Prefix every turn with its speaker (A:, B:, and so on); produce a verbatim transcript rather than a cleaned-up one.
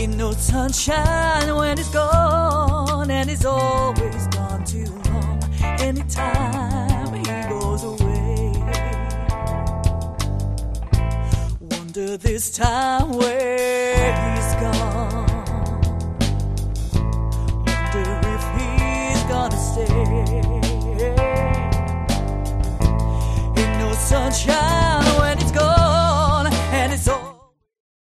A: Ain't no sunshine when it's gone, and it's always gone too long. Anytime he goes away, wonder this time where he's gone. Wonder if he's gonna stay. Ain't no sunshine